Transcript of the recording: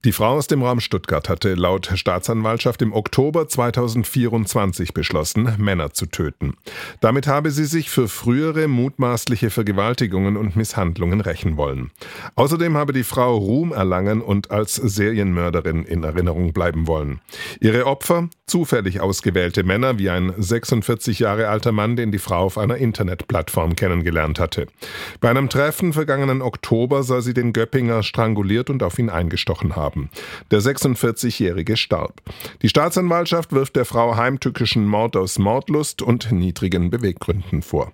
Die Frau aus dem Raum Stuttgart hatte laut Staatsanwaltschaft im Oktober 2024 beschlossen, Männer zu töten. Damit habe sie sich für frühere mutmaßliche Vergewaltigungen und Misshandlungen rächen wollen. Außerdem habe die Frau Ruhm erlangen und als Serienmörderin in Erinnerung bleiben wollen. Ihre Opfer? Zufällig ausgewählte Männer, wie ein 46 Jahre alter Mann, den die Frau auf einer Internetplattform kennengelernt hatte. Bei einem Treffen vergangenen Oktober soll sie den Göppinger stranguliert und auf ihn eingestochen haben. Der 46-Jährige starb. Die Staatsanwaltschaft wirft der Frau heimtückischen Mord aus Mordlust und niedrigen Beweggründen vor.